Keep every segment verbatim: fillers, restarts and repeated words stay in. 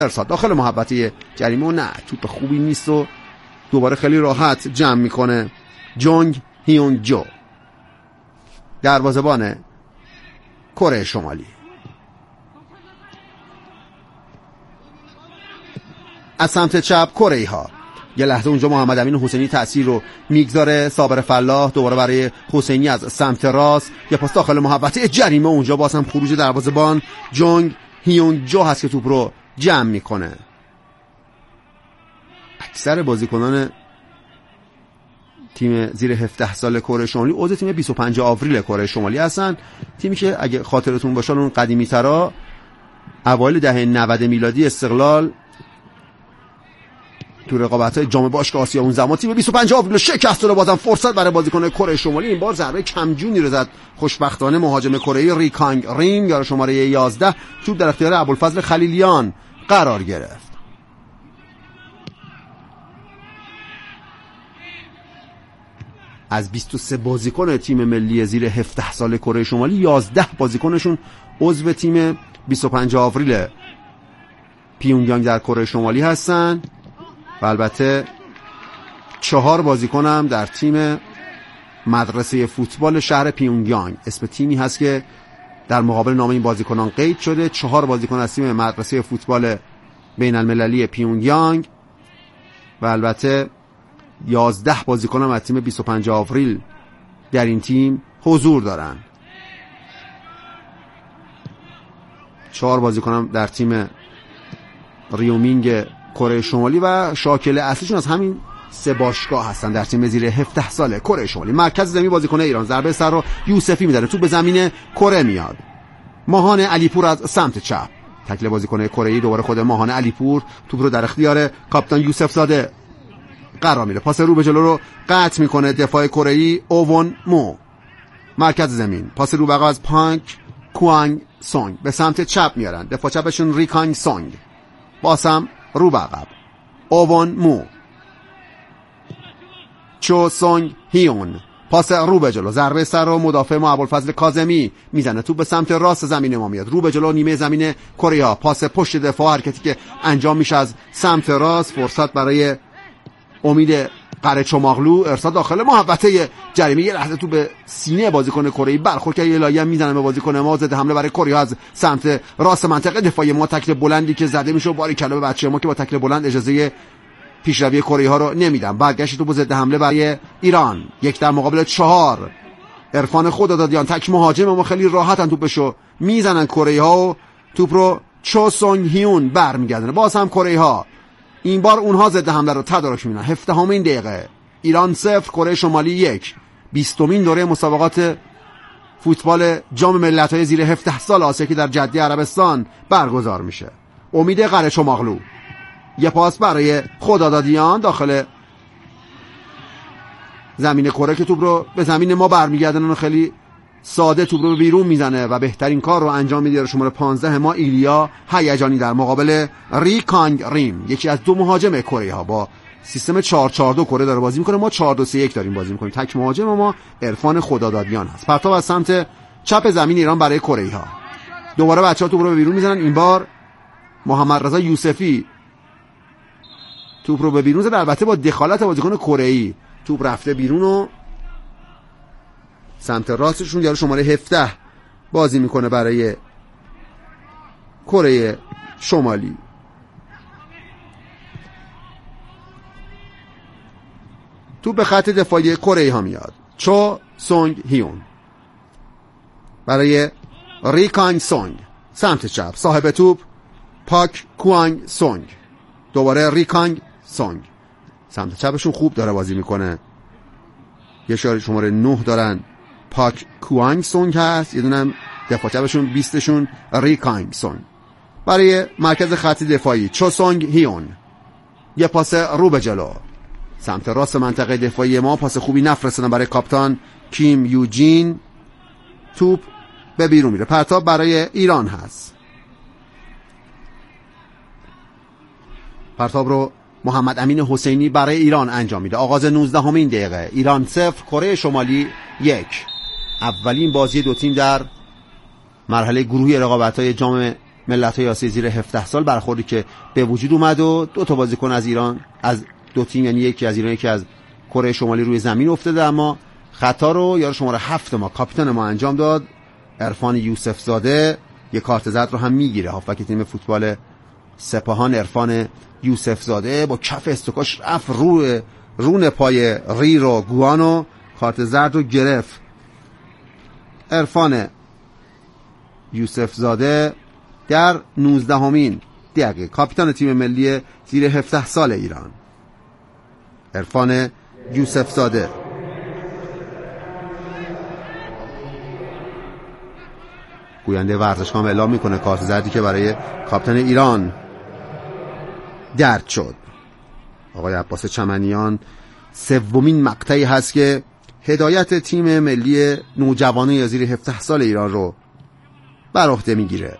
ارسال داخل محوطه جریمه و نه توپ خوبی نیست و دوباره خیلی راحت جمع میکنه جونگ هیونگ جو دروازه‌بان کره شمالی. از سمت چپ کره ها یه لحظه اونجا محمد امین حسینی تأثیر رو میگذاره. صابر فلاح دوباره برای حسینی از سمت راست یه پاس داخل محوطه جریمه. اونجا باز هم خروج دروازه‌بان جونگ هیونگ جو هست که توپ رو جمع میکنه. اکثر بازیکنان تیم زیر هفده سال کره شمالی عضو تیم بیست و پنجم آوریل کره شمالی هستن. تیمی که اگه خاطرتون باشه اون قدیمی ترا اوایل دهه نود میلادی استقلال تو رقابت‌های جام باشگاه آسیا اون زمان تیم بیست و پنجم آوریل شکست رو. بازم فرصت برای بازیکن کره شمالی. این بار ضربه کمجونی رو زد خوشبختانه مهاجم کره ری کانگ ریم یا شماره یازده. توپ در اختیار ابوالفضل خلیلیان قرار گرفت. از بیست و سه بازیکن تیم ملی زیر هفده سال کره شمالی یازده بازیکنشون عضو تیم بیست و پنجم آوریل پیونگیانگ در کره شمالی هستن و البته چهار بازیکن هم در تیم مدرسه فوتبال شهر پیونگیانگ. اسم تیمی هست که در مقابل نام این بازیکنان قید شده. چهار بازیکن از تیم مدرسه فوتبال بین المللی پیونگیانگ و البته یازده بازیکن هم از تیم بیست و پنجم آوریل در این تیم حضور دارن. چهار بازیکن هم در تیم ریومینگ کره شمالی و شاکل اصلیشون از همین سه باشگاه هستن در تیم زیر هفده ساله کره شمالی. مرکز زمین بازیکن ایران ضربه سر رو یوسفی میزنه. توپ به زمین کره میاد. ماهان علیپور از سمت چپ تکل بازیکن کره‌ای دوباره خود ماهان علیپور. توپ رو در اختیار کاپیتان یوسف زاده قرار میده. پاس رو به جلو رو قطع میکنه دفاع کره‌ای اوون مو. مرکز زمین پاس رو بغل از پانک کوانگ سونگ به سمت چپ میارن. دفاع چپشون ریکانگ سونگ. باسم رو بغل اوون مو چو سونگ هیون. پاس رو به جلو ضربه سر رو مدافع ما ابوالفضل کاظمی میزنه. توپ به سمت راست زمین ما میاد. رو به جلو نیمه زمین کره ها. پاس پشت دفاع حرکتی که انجام میشه از سمت راست. فرصت برای امید قره‌چماغلو. ارسال داخل محوطه جریمه. یه لحظه تو به سینه بازیکن کره‌ای برخورد که یه لایه میزنه به بازیکن ما. ضد حمله برای کره از سمت راست منطقه دفاعی ما. تکل بلندی که زده میشه باری کلا به بچه ما که با تکل بلند اجازه پیشروی کره ها رو نمیدن. برگشت تو به ضد حمله برای ایران. یک در مقابل چهار. عرفان خدادادیان تک مهاجم ما خیلی راحتن توپشو میزنن کره ها و توپ رو چو سونگ هیون برمیگردونه. باز هم کره ها این بار اونها ضد حمله رو تدارک میبینن. هفدهمین دقیقه ایران صفر کره شمالی یک. بیستمین دوره مسابقات فوتبال جام ملت‌های زیر هفده سال آسیا که در جده عربستان برگزار میشه. امید قره‌چماغلو. یه پاس برای خدادادیان داخل زمین کره که توپ رو به زمین ما برمیگردن و خیلی ساده توپ رو بیرون میزنه و بهترین کار رو انجام میده شماره پانزده ما ایلیا هیجانی در مقابل ری کانگ ریم. یکی از دو مهاجم کره ها. با سیستم چهار چهار دو کره داره بازی میکنه. ما چهار دو سه یک داریم بازی میکنیم. تک مهاجم ما عرفان خدادادیان هست. پرتاب از سمت چپ زمین ایران برای کره ها. دوباره بچه‌ها توپ رو به بیرون میزنن. این بار محمد رضا یوسفی توپ رو به بیرون زد. البته با دخالت بازیکن کره‌ای توپ رفته بیرون و سمت راستشون یارو شماره هفده بازی میکنه برای کره شمالی. توپ به خط دفاعی کره ها میاد. چو سونگ هیون برای ریکانگ سونگ سمت چپ. صاحب توپ پاک کوانگ سونگ. دوباره ریکانگ سونگ سمت چپشون خوب داره بازی میکنه. یه شماره شماره نه دارن پاک کوانگ سونگ هست. یه دونم دفاع چپشون بیستشون ریکانگ سونگ. برای مرکز خط دفاعی چو سونگ هیون. یه پاس رو به جلو سمت راست منطقه دفاعی ما. پاس خوبی نفرستادن برای کاپیتان کیم یوجین. توپ به بیرون میره. پرتاب برای ایران هست. پرتاب رو محمد امین حسینی برای ایران انجام میده. آغاز نوزدهمین دقیقه. ایران صفر کره شمالی یک. اولین بازی دو تیم در مرحله گروهی رقابت‌های جام ملت‌های آسیا زیر هفده سال برخوردی که به وجود اومد و دو تا بازیکن از ایران، از دو تیم، یعنی یکی از ایران یکی از کره شمالی روی زمین افتاده، اما خطا رو یار شماره هفت ما کاپیتان ما انجام داد. عرفان یوسف زاده یک کارت زرد رو هم میگیره. هافبک تیم فوتبال سپاهان عرفان یوسف زاده با کف استوکاش رفت روی رون پای ریرو گوانو، کارت زرد رو گرفت. عرفان یوسف زاده در نوزدهمین دقیقه کاپیتان تیم ملی زیر هفده سال ایران. عرفان یوسف زاده گوینده ورزشگاه اعلام میکنه کارت زردی که برای کاپیتان ایران درد شد. آقای عباس چمنیان سومین مقطعی هست که هدایت تیم ملی نوجوانان یا زیر هفده سال ایران رو بر عهده میگیره.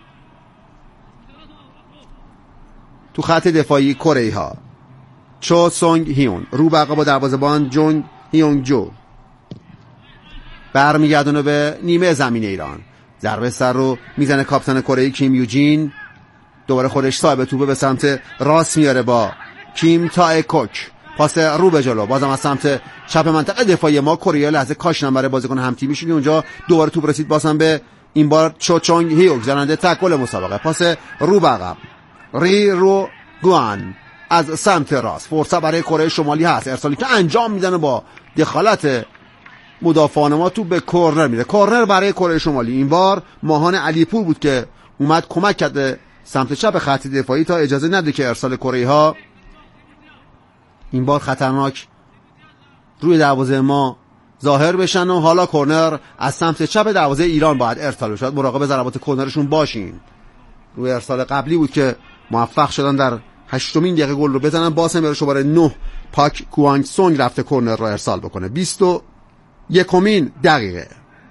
تو خط دفاعی کره ها چو سونگ هیون رو بقا با دروازه‌بان جونگ هیونگ جو برمیگردونه به نیمه زمین ایران. ضربه سر رو میزنه کاپیتان کره کیم یوجین، دوباره خودش صاحب توپه به سمت راست میاره با کیم تائه کوک، پاس رو به جلو بازم از سمت چپ منطقه دفاعی ما. کره لحظه کاشنن برای بازیکن هم تیمیشون که اونجا دوباره توپ رسید بازم به این بار چو چونگ هیوک زننده تک گل مسابقه. پاس رو به عقب ری رو گوان از سمت راست، فرصت برای کره شمالی هست، ارسالی که انجام میدن با دخالت مدافعان ما تو به کورنر میره. کورنر برای کره شمالی، این بار ماهان علیپور بود که اومد کمک کرده سمت چپ خط دفاعی تا اجازه نده که ارسال کره ها این بار خطرناک روی دروازه ما ظاهر بشن و حالا کورنر از سمت چپ دروازه ایران باید ارسال بشه. مراقب ضربات کورنرشون باشین. روی ارسال قبلی بود که موفق شدن در هشتمین دقیقه گل رو بزنن. باسم یاره شماره نه پاک کوانگ سونگ رفته کورنر رو ارسال بکنه. بیست و یکمین دقیقه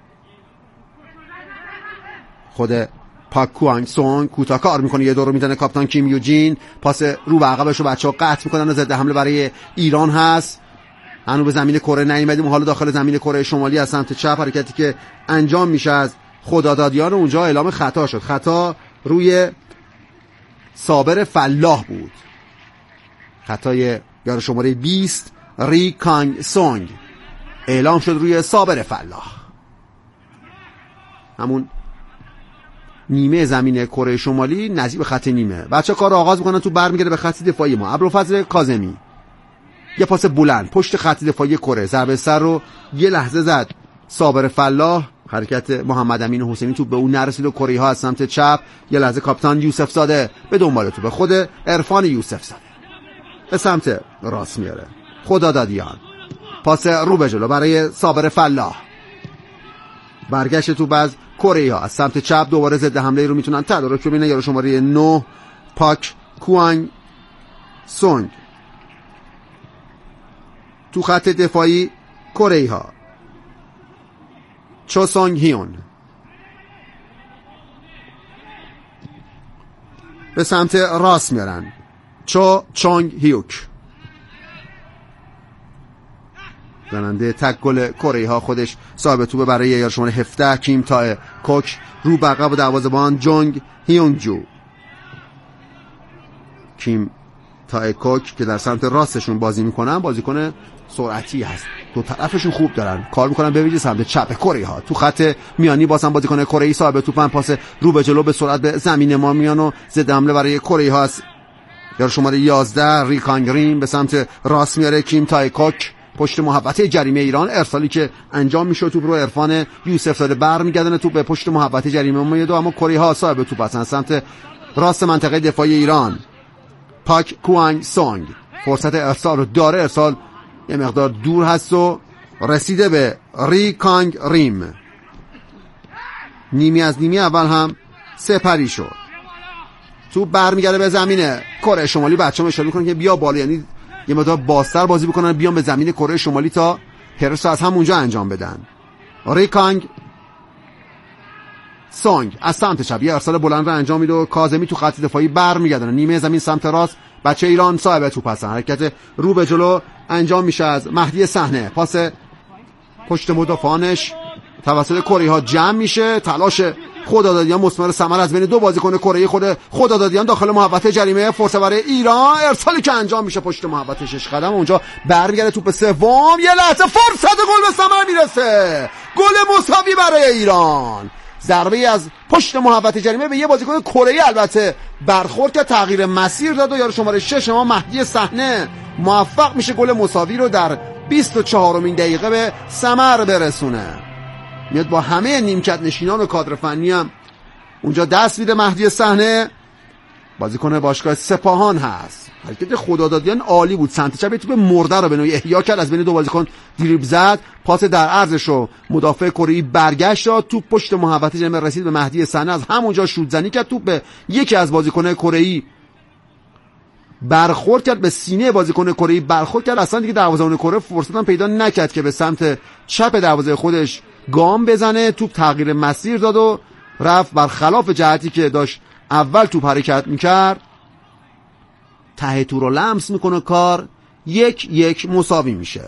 خود پاک کوانگ سونگ کوتاه کار میکنه، یه دور رو میزنه کاپیتان کیم یوجین، پاس رو به عقبش رو بچه‌ها قطع میکنن و ضد حمله برای ایران هست. هنوز به زمین کره نیومدیم، حالا داخل زمین کره شمالی از سمت چپ حرکتی که انجام میشه از خدادادیان اونجا اعلام خطا شد. خطا روی صابر فلاح بود، خطای یار شماره بیست ری کانگ سونگ اعلام شد روی صابر فلاح. همون نیمه زمین کره شمالی نزدیک به خط نیمه. بچه کار آغاز میکنن، تو برمیگرده به خط دفاعی ما. ابوالفضل کاظمی یه پاس بلند پشت خط دفاعی کره، ضربه سر رو یه لحظه زد صابر فلاح، حرکت محمد امین حسینی تو به اون نرسید و کره ها از سمت چپ. یه لحظه کاپیتان یوسف زاده به دنبال تو به خود عرفان یوسف زاده به سمت راست میاره. خدادادیان پاس رو به جلو برای صابر فلاح، برگشت تو باز کره ها از سمت چپ دوباره ضد حمله رو میتونن تدارک ببینن. یارو شماره نه پاک کوانگ سونگ تو خط دفاعی کره ها چو سونگ هیون به سمت راست میارن. چو چونگ هیوک زننده تک گل کره ها، خودش صاحب توپ برای یار شماره هفده کیم تائه کوک رو به عقب دروازه‌بان جونگ هیونگ جو. کیم تائه کوک که در سمت راستشون بازی میکنن، بازیکن سرعتی هست، دو طرفشون خوب دارن کار میکنن، به ویژه سمت چپ کره ها. تو خط میانی بازم بازیکن کره ای صاحب توپن، پاس رو به جلو به سرعت به زمین ما میان و ضد حمله برای کره ها است. یار شماره یازده ری کانگ ریم به سمت راست میاره. کیم تائه کوک پشت محوطه جریمه ایران، ارسالی که انجام میشه توپ رو عرفان یوسف زاده برمیگردونه توپ به پشت محوطه جریمه ما دو، اما کره ها صاحب توپ هستن سمت راست منطقه دفاعی ایران. پاک کوانگ سونگ فرصت ارسال رو داره، ارسال یه مقدار دور هست و رسیده به ری کانگ ریم. نیمی از نیمی اول هم سپری شد. تو برمیگرده به زمینه کره شمالی. بچه‌ها اشاره میکنن که بیا بالا، یعنی یه مقدار بازتر بازی بکنن، بیان به زمین کره شمالی تا پرس از همونجا انجام بدن. ری کانگ سونگ از سمت چپ یه ارسال بلند رو انجام میده و کاظمی تو خط دفاعی برمیگردن نیمه زمین سمت راست. بچه ایران صاحب توپ هستن، حرکت رو به جلو انجام میشه از مهدی صحنه، پاس پشت مدافعانش توسط کره ها جمع میشه. تلاش خدادادیان مثمر ثمر از بین دو بازیکن کره خود خدادادیان داخل محوطه جریمه، فرصت برای ایران، ارسالی که انجام میشه پشت محوطه شش قدم، اونجا برمیگرده توپ سوم، یه لحظه فرصت گل به ثمر میرسه، گل مساوی برای ایران. ضربه از پشت محوطه جریمه به یه بازیکن کره‌ای البته برخورد که تغییر مسیر داد و یارو شماره شش ما مهدی صحنه موفق میشه گل مساوی رو در بیست و چهارمین دقیقه به ثمر برسونه. میاد با همه نیمکت نشینان و کادر فنی هم اونجا دست میده. مهدی صحنه بازیکن باشگاه سپاهان هست. حرکت خدادادیان عالی بود، سمت چپ توپ مرده رو به نوعی احیا کرد، از بین دو بازیکن دریبل زد، پاس در عرضش رو مدافع کره‌ای برگشت داد، توپ پشت محوطه جریمه رسید به مهدی صحنه، از همونجا شوت زنی کرد، توپ به یکی از بازیکن‌های کره‌ای برخورد کرد، به سینه بازیکن کره‌ای برخورد کرد، اصلا دیگه دروازه‌بان کره فرصت هم پیدا نکرد که به سمت چپ دروازه خودش گام بزنه. توپ تغییر مسیر داد و رفت برخلاف جهتی که داشت اول توپ حرکت میکرد، ته تو رو لمس میکنه، کار یک یک مساوی میشه.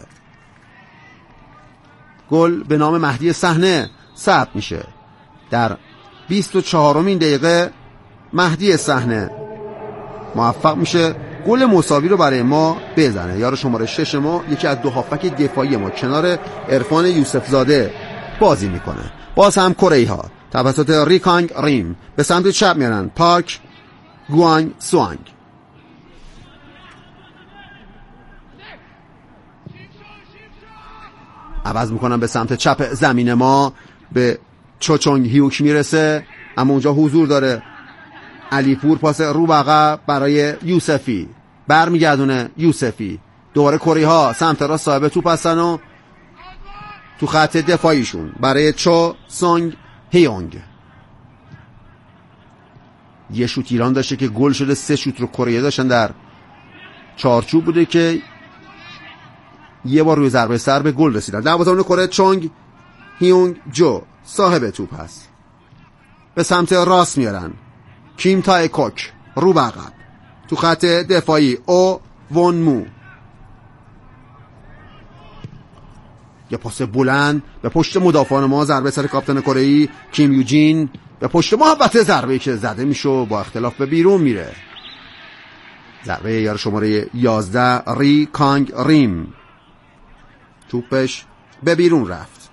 گل به نام مهدی صحنه ثبت میشه در بیست و چهارمین دقیقه. مهدی صحنه موفق میشه گل مساوی رو برای ما بزنه. یارو شماره شش ما یکی از دو هافک دفاعی ما کنار عرفان یوسف زاده بازی میکنه. باز هم کره‌ای ها توسط ری کانگ ریم به سمت چپ میرن. پارک گوانگ سوانگ عوض میکنن به سمت چپ زمین ما، به چوچونگ هیوک میرسه، اما اونجا حضور داره علیپور. پاس رو به عقب برای یوسفی، برمیگردونه یوسفی. دوباره کره ها سمت راست صاحب توپ هستن و تو خط دفاعیشون برای چو سونگ هیونگ. یه شوت ایران داشته که گل شده، سه شوت رو کره داشتن در چارچوب بوده که یه بار روی ضربه سر به گل رسیدن. دروازه‌بان کره چونگ هیونگ جو صاحب توپ هست، به سمت راست میارن. کیم تای کوک رو به عقب تو خط دفاعی. او وون مو یه پاس بلند به پشت مدافعان ما، ضربه سر کاپیتان کره‌ای کیم یوجین به پشت محوطه، ضربه‌ای که زده میشه و با اختلاف به بیرون میره. ضربه یار شماره یازده ری کانگ ریم، توپش به بیرون رفت.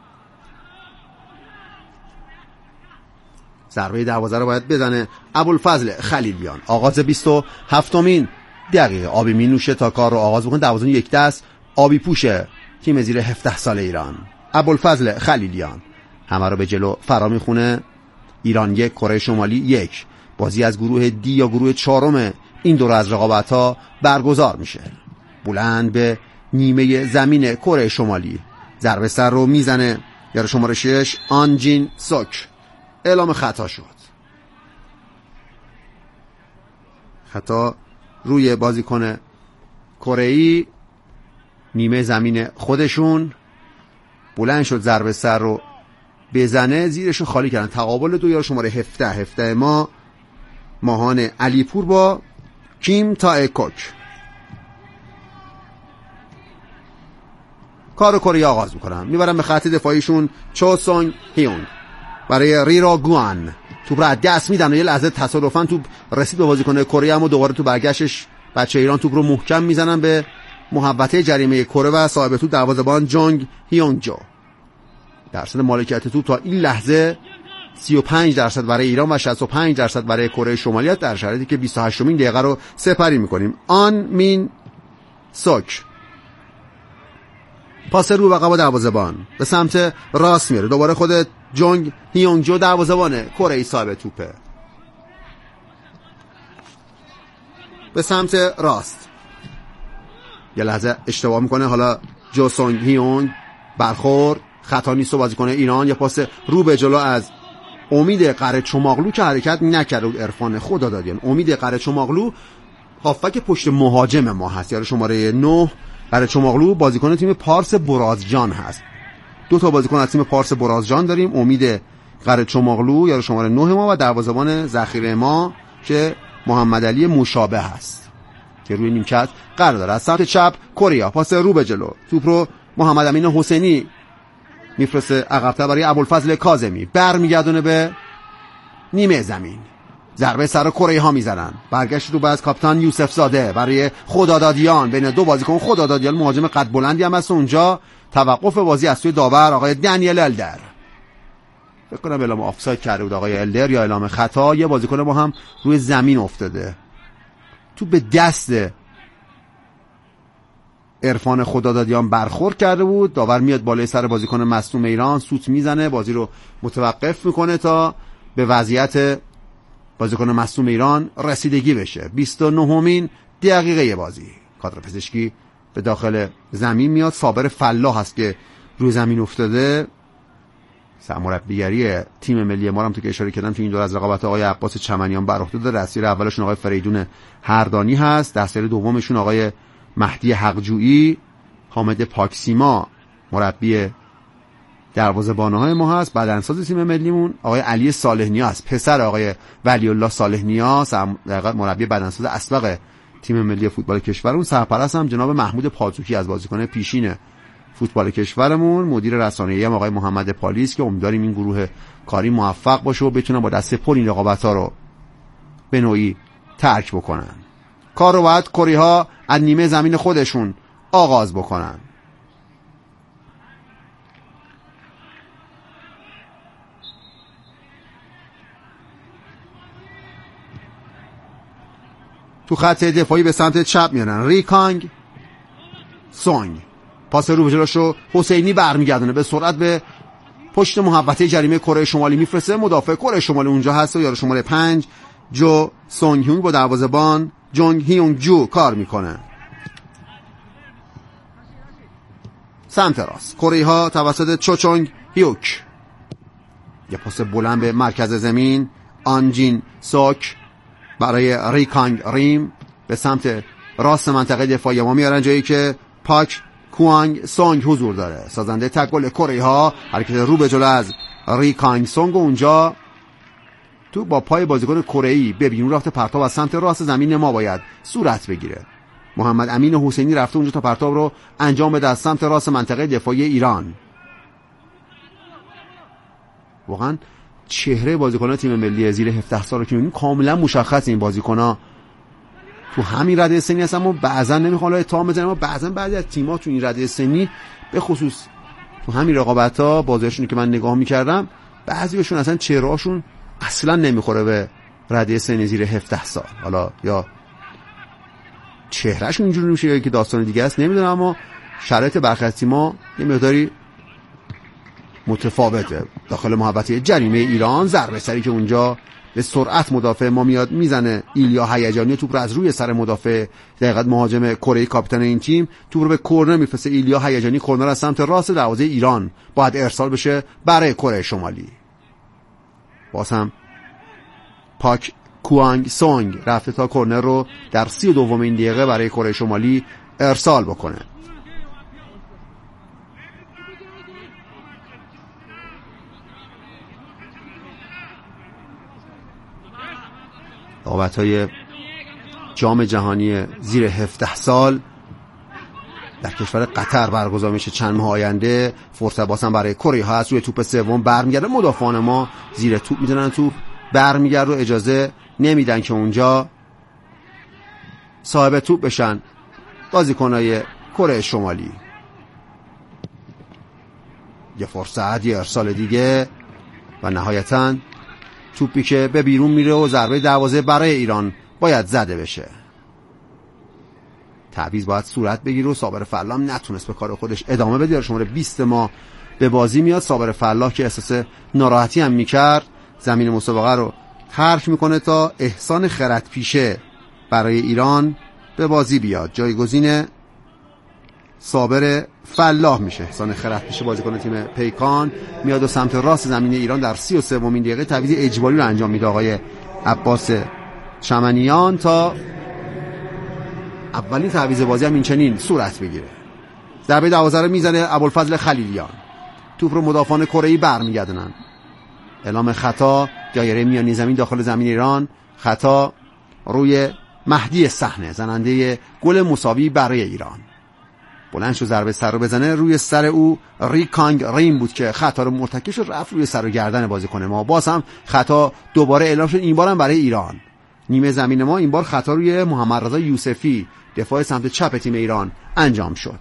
ضربه دروازه رو باید بزنه ابوالفضل خلیلیان. آغاز بیست و هفتمین دقیقه آبی می نوشه تا کار رو آغاز بکنه. دروازه یک دست آبی پوشه تیم زیر هفده سال ایران. ابوالفضل خلیلیان همه رو به جلو فرا میخونه. ایران یک کره شمالی یک. بازی از گروه دی یا گروه چهارم این دور از رقابت ها برگزار میشه. بلند به نیمه زمین کره شمالی، ضربه سر رو میزنه یار شماره شش آنجین سوک. اعلام خطا شد، خطا روی بازیکن کره‌ای نیمه زمین خودشون. بلند شد ضربه سر رو بزنه، زیرشو خالی کردن. تقابل دو یار شماره هفده هفده ما ماهان علیپور با کیم تای کوک. کارو کره آغاز میکنن، میبرن به خط دفاعیشون. چو سونگ هیونگ برای ریرا گوان، توپ رو دست میدن و یه لحظه تصادفاً توپ رسید به بازیکن کره، اما دوباره تو برگشتش بچه ایران توپ رو محکم میزنن به محوطه جریمه کره و صاحب توپ دروازه‌بان جونگ هیونگ جو. درصد مالکیت توپ تا این لحظه سی و پنج درصد برای ایران و شصت و پنج درصد برای کره شمالی، در شرایطی که بیست و هشتمین دقیقه رو سپری میکنیم. آن مین سوک پاس رو به عقب دروازه‌بان به سمت راست میره. دوباره خود جونگ هیونگ جو دروازه‌بان کره صاحب توپه به سمت راست. یه لحظه اشتباه میکنه حالا جو سونگ هیونگ، برخورد خطا نیست و بازیکن ایران. یه پاس رو به جلو از امید قره چماغلو که حرکت نکرد. عرفان خدادادیان. امید قره چماغلو هافک پشت مهاجم ما هست، یارو شماره نه. قره چماغلو بازیکن تیم پارس برازجان هست. دو تا بازیکن از تیم پارس برازجان داریم، امید قره چماغلو یارو شماره نه ما و دروازه‌بان ذخیره ما که محمد علی مشابه هست که روی نیمکت قرار داره. از سمت چپ کره پاس رو به جلو، توپ رو محمد امین حسینی میفرسته عقب‌تر برای ابوالفضل کاظمی، برمیگردونه به نیمه زمین. ضربه سر کره ها میزنن. برگشت رو به از کاپیتان یوسف زاده برای خدادادیان بین دو بازیکن. خدادادیان مهاجم قد بلندی هم هست. اونجا توقف بازی از سوی داور آقای دنیل الدر. فکر کنم اعلام آفساید کرده بود آقای الدر یا اعلام خطا. یه بازیکن ما هم روی زمین افتاده. تو به دست عرفان خدادادیان برخورد کرده بود. داور میاد بالای سر بازیکن مصدوم ایران، سوت میزنه، بازی رو متوقف میکنه تا به وضعیت بازیکن مصدوم ایران رسیدگی بشه. بیست و نهمین دقیقه بازی. کادر پزشکی به داخل زمین میاد. صابر فلاح هست که روی زمین افتاده. سرمربیگری تیم ملی ما هم تو که اشاره کردم تو این دور از رقابت آقای عباس چمنیان بر عهده داره. دستیار اولشون آقای فریدون هردانی هست، دستیار دومشون آقای مهدی حقجویی. حامد پاکسیما مربی دروازه‌بان‌های ما هست. بدنساز تیم ملیمون آقای علی صالح نیا است، پسر آقای ولی الله صالح نیا، مربی بدنساز اسبق تیم ملی فوتبال کشورمون. سرپرست هم جناب محمود پاتوکی از بازیکن پیشین فوتبال کشورمون. مدیر رسانه‌ای هم آقای محمد پالیس که امیدواریم این گروه کاری موفق باشه و بتونن با دست پر این رقابت‌ها رو به نوعی ترک بکنن. کار رو باید کری‌ها از نیمه زمین خودشون آغاز بکنن. تو خط دفاعی به سمت چپ میارن ریکانگ سونگ. پاس رو به جلوشو حسینی برمیگردونه به سرعت به پشت محوطه جریمه کره شمالی میفرسته. مدافع کره شمالی اونجا هست و یارو شماره پنج جو سونگ هیونگ با دروازه‌بان جونگ هیونگ جو کار میکنه. سمت راست کره ها توسط چو چونگ هیوک. یه پاس بلند به مرکز زمین. آنجین سوک برای ریکانگ ریم به سمت راست منطقه دفاعی ما میارن، جایی که پاک کوانگ سونگ حضور داره. سازنده تک گل کره ها حرکت رو به جلو از ریکانگ سونگ. اونجا تو با پای بازیکن کره‌ای به بیرون رفته. پرتاب از سمت راست زمین ما باید صورت بگیره. محمد امین حسینی رفته اونجا تا پرتاب رو انجام بده از سمت راست منطقه دفاعی ایران. واقعا چهره بازیکنان تیم ملی زیر هفده سال رو که می‌بینیم کاملا مشخص. این بازیکن‌ها تو همین رده سنی هستن، اما بعضا نمیخوان اتهام بزنن، اما بعضا بعضی از تیم‌ها تو این رده سنی به خصوص تو همین رقابت‌ها بازیاشون که من نگاه می‌کردم بعضیشون اصلا چهره‌هاشون اصلا نمیخوره به رده سنی زیر هفده سال. حالا یا چهرهشون اینجوری میشه یا که داستان دیگه است نمیدونم، اما شرایط برخی از تیم‌ها یه مقداری متفاوته. داخل محوطه جریمه ایران ضربه سری که اونجا به سرعت مدافع ما میاد میزنه. ایلیا هیجانی توپ رو از روی سر مدافع دقیقاً مهاجم کره کاپیتان این تیم توپ رو به کرنر میفرسته. ایلیا هیجانی کرنر از سمت راست دروازه ایران باید ارسال بشه برای کره شمالی. باز هم پاک کوانگ سونگ رفته تا کرنر رو در سی و دومین دقیقه برای کره شمالی ارسال بکنه. رقابت‌های جام جهانی زیر هفده سال در کشور قطر برگزار میشه چند ماه آینده. فرصت بازم برای کره ها هست. روی توپ سوم برمیگرده. مدافعان ما زیر توپ میدونن توپ برمیگرده و اجازه نمیدن که اونجا صاحب توپ بشن بازیکنای کره شمالی. یه فرصت، یه ارسال دیگه و نهایتاً توپی که به بیرون میره و ضربه دروازه برای ایران باید زده بشه. تعویض باید صورت بگیره و صابر فلاح نتونست به کار خودش ادامه بده. شماره بیست ما به بازی میاد. صابر فلاح که احساس ناراحتی هم میکرد زمین مسابقه رو ترک میکنه تا احسان خردپیشه برای ایران به بازی بیاد. جایگزین صابر فلاح میشه. احسان خردپیشه بازیکن تیم پیکان میاد و سمت راست زمین ایران در سی و سومین دقیقه تعویض اجباری رو انجام میده آقای عباس چمنیان تا اولین تعویض بازی هم این چنین صورت بگیره. ضربه دروازه رو میزنه ابوالفضل خلیلیان. توپ رو مدافعان کره‌ای برمیگردونن. اعلام خطا دایره میانی زمین داخل زمین ایران. خطا روی مهدی صحنه زننده گل مساوی برای ایران. بلند شد ضربه سر رو بزنه. روی سر او ری کانگ ریم بود که خطا رو مرتکب شد، رفت روی سر و گردن بازیکن ما. باز هم خطا دوباره اعلام شد، این بارم برای ایران. نیمه زمین ما این بار خطا روی محمد رضا یوسفی دفاع سمت چپ تیم ایران انجام شد.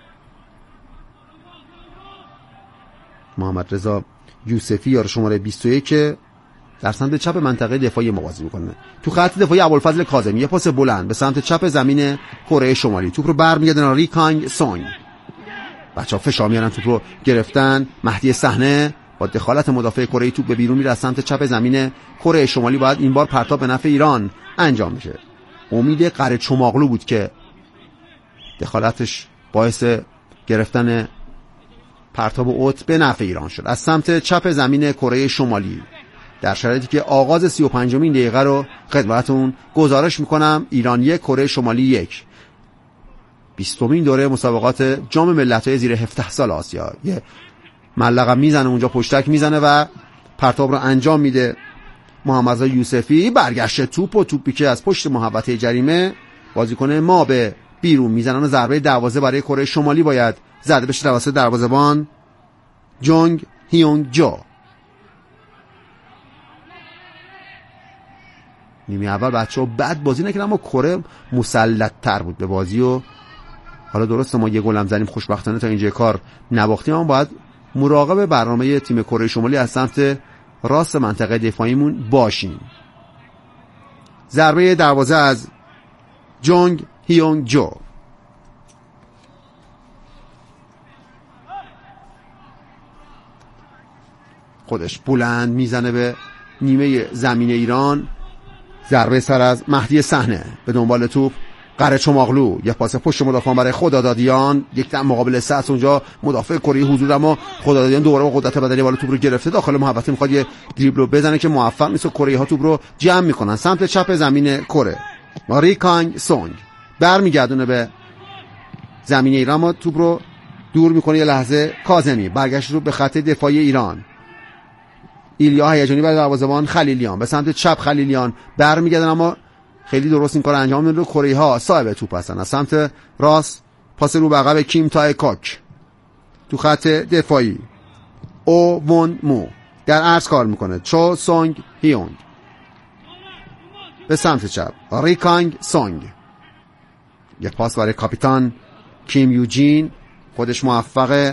محمد رضا یوسفی یار شماره بیست و یک در سمت چپ منطقه دفاعی ما بازی میکنه. تو خط دفاعی ابوالفضل کاظمی یه پاس بلند به سمت چپ زمین کره شمالی، توپ رو برمیگردن ری کانگ سونگ. بچه‌ها فشار میارن توپ رو گرفتن. مهدی صحنه با دخالت مدافع کره توپ به بیرون میره از سمت چپ زمین کره شمالی. باید این بار پرتاب به نفع ایران انجام میشه. امید قره چماغلو بود که دخالتش باعث گرفتن پرتاب اوت به نفع ایران شد. از سمت چپ زمین کره شمالی در شرایطی که آغاز سی و پنجمین دقیقه رو خدمتتون گزارش میکنم. ایران یک، کره شمالی یک. بیستمین دوره مسابقات جام ملت‌های زیر هفده سال آسیا. یه ملقب میزنه اونجا، پشتک میزنه و پرتاب رو انجام میده. محمد رضا یوسفی برگشت توپ و توپی که از پشت محوطه جریمه بازیکن ما به بیرون میزنن. ضربه دروازه برای کره شمالی باید زده بشه توسط دروازه‌بان جونگ هیونگ جو. نیمه اول بچه‌ها بد بازی نکردن اما کره مسلط‌تر بود به بازی و حالا درسته ما یه گل هم زدیم خوشبختانه تا اینجا کار نباختیم، اما باید مراقب برنامه تیم کره شمالی از سمت راست منطقه دفاعیمون باشیم. ضربه دروازه از جونگ هیونگ جو. خودش بلند میزنه به نیمه زمین ایران. ضربه سر از مهدی صحنه به دنبال توپ قره چماغلو. یک پاس پشت مدافع برای خدادادیان، یک دم مقابل سه است اونجا مدافع کره حضور، اما خدادادیان دوباره با قدرت بدنی بالا توپ رو گرفته داخل محوطه، میخواد یه دریبل بزنه که موفق نیست و کره ها توپ رو جمع میکنن سمت چپ زمین کره. ری کانگ سونگ برمیگردونه به زمین ایران، اما توپ رو دور میکنه. یه لحظه کاظمی برگشت رو به خط دفاعی ایران. ایلیا هیجانی برای دروازه‌بان خلیلیان به سمت چپ. خلیلیان برمیگردن اما خیلی درست این کار انجام نمیده. کره ها صاحب توپ هستن. از سمت راست پاس رو به عقب کیم تای کاک تو خط دفاعی. او وون مو در عرض کار میکنه. چو سونگ هیونگ به سمت چپ. ری کانگ سونگ یک پاس برای کاپیتان کیم یوجین، خودش موفقه.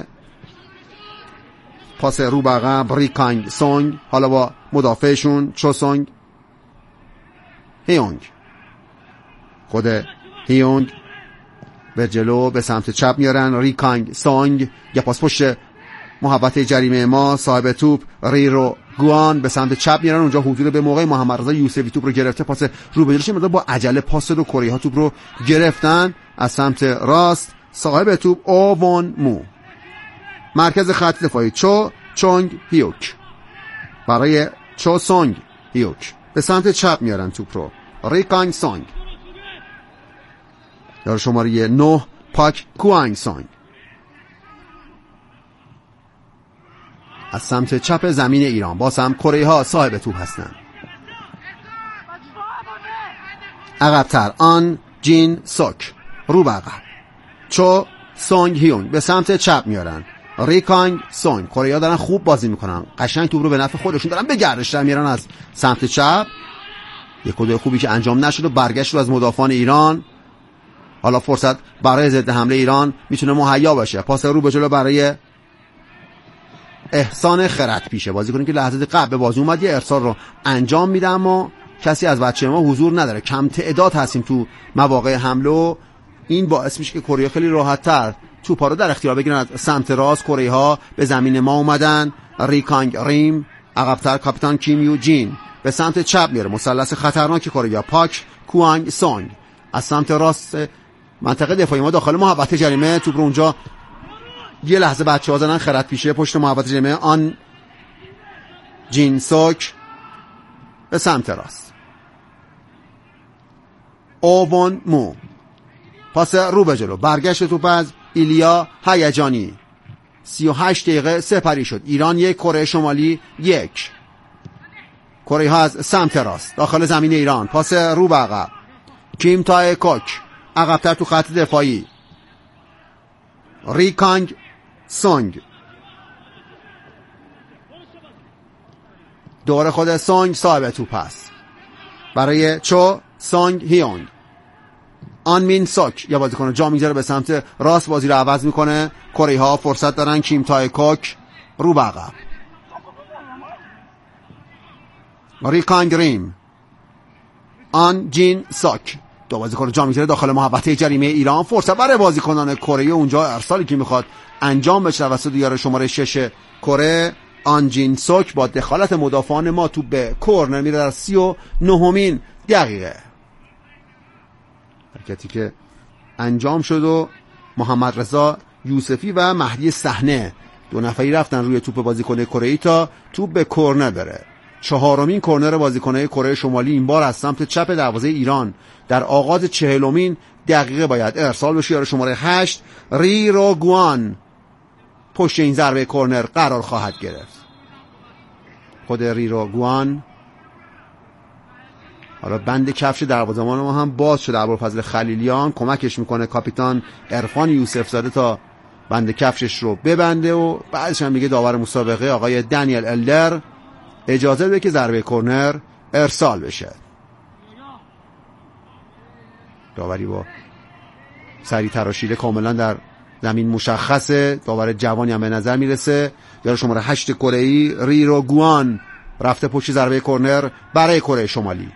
پاس رو به عقب ری کانگ سونگ، حالا با مدافعشون چو سونگ هیونگ. خود هیونگ به جلو به سمت چپ میارن. ری کانگ سونگ یا پاس پشت محوطه جریمه ما. صاحب توپ ری رو گوان به سمت چپ میارن، اونجا حضور به موقع محمد رضا یوسفی توپ رو گرفته. پاس رو به جلوش با عجله پاس رو کره ها توپ رو گرفتن. از سمت راست صاحب توپ او وون مو. مرکز خط دفاعی چو چونگ هیوک برای چو سونگ هیوک به سمت چپ میارن توپ رو. ری کانگ سونگ در شماره نه پاک کوانگ سونگ از سمت چپ زمین ایران. باز هم کره ها صاحب توپ هستن. عقب‌تر آن جین سوک رو به عقب. چو سونگ هیونگ به سمت چپ میارن. ری کانگ سونگ. کره ها دارن خوب بازی میکنن، قشنگ توپ رو به نفع خودشون دارن به گردش در میارن از سمت چپ. یک کد خوبی که انجام نشد و برگشت رو از مدافعان ایران. حالا فرصت برای ضد حمله ایران میتونه مهیا باشه. پاس رو به جلو برای احسان خرد پیشه، بازی کنیم که لحظه قبل به بازی اومد یه ارسال رو انجام میده اما کسی از بچه ما حضور نداره، کم تعداد هستیم تو مواقع حمله و این باعث میشه که کره خیلی راحت تر توپا رو در اختیار بگیرن. از سمت راست کره ها به زمین ما اومدن. ری کانگ ریم عقب‌تر کاپیتان کیم یو جین به سمت چپ میره. مثلث خطرناک کره پاک کوانگ سونگ از سمت راست منطقه دفاعی ما داخل محوطه جریمه. توپ رو اونجا یه لحظه بچه‌ها زدن خرد پیشه پشت محوطه جریمه. آن جین سوک به سمت راست. اوون مو پاس رو به جلو. برگشت توپ از ایلیا هیجانی. سی و هشت دقیقه سپری شد. ایران یک، کره شمالی یک. کره ها از سمت راست داخل زمین ایران. پاس رو به عقب کیم تای کوک عقب‌تر تو خط دفاعی. ری کانگ سونگ، دوباره خود سونگ صاحب توپ است برای چو سونگ هیونگ. آن مین سوک یا بازیکن جا میگذاره به سمت راست، بازی رو عوض میکنه. کره ها فرصت دارن. کیم تای کوک رو به عقب. ری کانگ ریم، آن جین سوک، دو بازیکن جا میگذاره داخل محوطه جریمه ایران. فرصت برای بازیکنان کره، اونجا ارسالی که میخواد انجام بشه توسط یار شماره شش کره آن جین سوک با دخالت مدافعان ما تو به کورنر میره در سی و نهمین دقیقه. حرکتی که انجام شد و محمد رضا یوسفی و مهدی صحنه دو نفری رفتن روی توپ بازیکن کره‌ای تا توپ به کورنر بره. چهارمین کورنر بازیکن‌های کره شمالی این بار از سمت چپ دروازه ایران در آغاز چهلمین دقیقه باید ارسال بشه. یار شماره هشت ری رو گوان پشت این ضربه کورنر قرار خواهد گرفت. خود ری رو گوان. حالا بند کفش دروازه‌بان ما هم باز شده. ابوالفضل خلیلیان کمکش میکنه کاپیتان عرفان یوسف زاده تا بند کفشش رو ببنده و بعدش هم میگه داور مسابقه آقای دنیل الدر اجازه بده که ضربه کورنر ارسال بشه. داوری با سری تراشیده کاملا در زمین مشخصه. داور جوانی هم به نظر میرسه. یار شماره هشت کره‌ای ری رو گوان رفته پشت ضربه کورنر برای کره شمالی.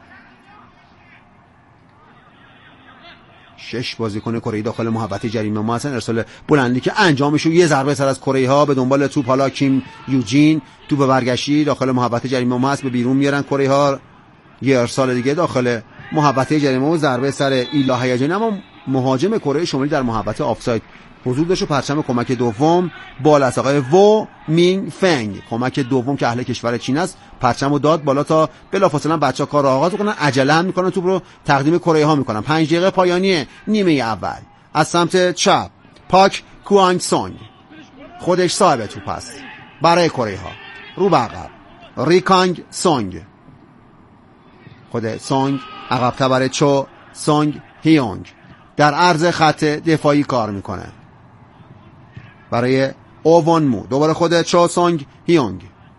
شش بازیکن کره‌ای داخل محوطه جریمه ما هستن. ارسال بلندی که انجام میشه، یه ضربه سر از کره‌ای ها به دنبال توپ. حالا کیم یوجین توپ برگشتی داخل محوطه جریمه ما هست، به بیرون میارن کره‌ای ها. یه ارسال دیگه داخل محوطه جریمه و ضربه سر ایلا هیجانی، اما مهاجم کره شمالی در محوطه آفساید حضور داشت و پرچم کمک دوم بالا از آقای وو مینگ فنگ، کمک دوم که اهل کشور چین است، پرچمو داد بالا تا بلافاصله بچه‌ها کار رو آغاز کنن. عجله هم میکنن، توپ رو تقدیم کره ها میکنن. پنج دقیقه پایانی نیمه اول. از سمت چپ پاک کوانگ سونگ خودش صاحب توپ است برای کره ها. رو به عقب ری کانگ سونگ، خود سونگ عقب برای چو سونگ هیونگ در عرض خط دفاعی کار میکنه برای اووان مو. دوباره خود چو سونگ هیونگ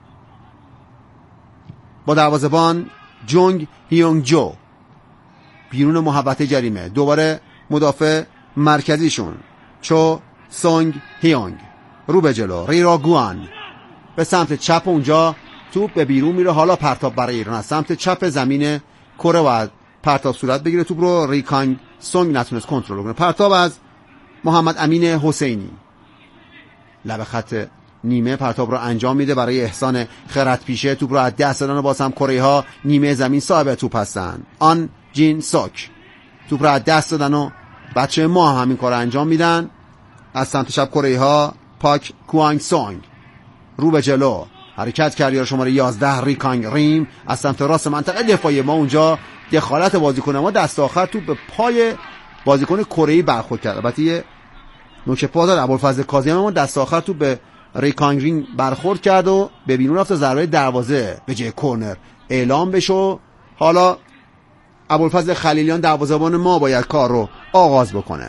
با دروازه‌بان جونگ هیونگ جو بیرون محوطه جریمه. دوباره مدافع مرکزیشون چو سونگ هیونگ رو به جلو. ری رو گوان به سمت چپ، اونجا توپ به بیرون میره. حالا پرتاب برای ایران از سمت چپ زمین کره و پرتاب صورت بگیره. توپ رو ری کانگ سونگ نتونست کنترل کنه. پرتاب از محمد امین حسینی لب خط نیمه پرتاب رو انجام میده برای احسان خرد پیشه. توپ رو از دست دادن باز هم کره ها نیمه زمین صاحب توپ هستن. آن جین سوک توپ رو از دست دادن و بچه ما همین کار انجام میدن. از سمت چپ کره ها پاک کوانگ سونگ رو به جلو حرکت کرد. یار شماره یازده ری کانگ ریم از سمت راست منطقه دفاعی ما، اونجا دخالت بازیکن ما دست آخر توپ به پای بازیکن کره‌ای برخورد کرد. البته یه نوک پا داد ابوالفضل کاظمی، ما دست آخر توپ به ری کانگ ریم برخورد کرد و به بیرون رفت. ضربه دروازه به جای کورنر اعلام بشه. حالا ابوالفضل خلیلیان دروازه‌بان ما باید کار رو آغاز بکنه.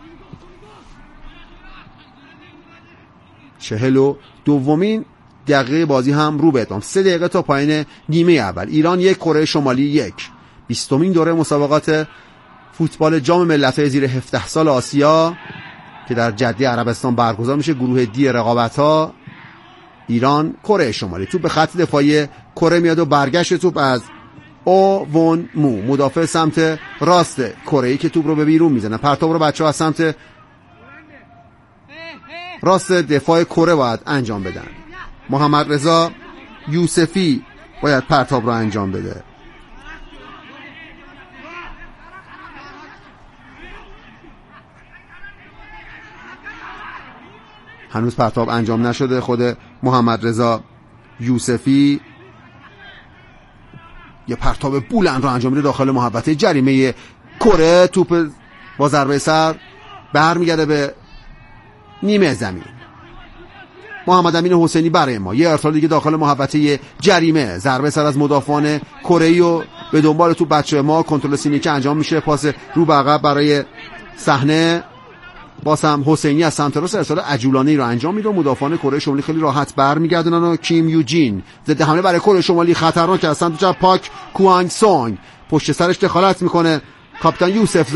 چهل و دومین دقیقه بازی هم رو به اتمام. سه دقیقه تا پایان نیمه اول. ایران یک، کره شمالی یک. بیستمین دوره مسابقات فوتبال جام ملت‌های زیر هفده سال آسیا که در جده عربستان برگزار میشه. گروه دی رقابت‌ها ایران کره شمالی. توپ به خط دفاعی کره میاد و برگشت توپ از او وون مو مدافع سمت راست کره‌ای که توپ رو به بیرون میزنه. پرتاب رو بچه‌ها از سمت راست دفاع کره باید انجام بدن. محمد رضا یوسفی باید پرتاب رو انجام بده. هنوز پرتاب انجام نشده. خود محمد رضا یوسفی یه پرتاب بلند رو انجام میده داخل محوطه جریمه کره. توپ با ضربه سر برمیگرده به نیمه زمین. محمد امین حسینی برای ما یه ارسال دیگه داخل محوطه جریمه. ضربه سر از مدافعان کره‌ای و به دنبال تو بچه ما کنترل سینی که انجام میشه. پاس رو به عقب برای صحنه باز هم حسینی از سمت راست ارسال عجولانه‌ای رو انجام میده و مدافعان کره شمالی خیلی راحت برمیگردونن و کیم یوجین ضد حمله برای کره شمالی خطرناک از سمت چپ پاک کوانگ سونگ پشت سرش دخالت میکنه. کاپیتان یوسف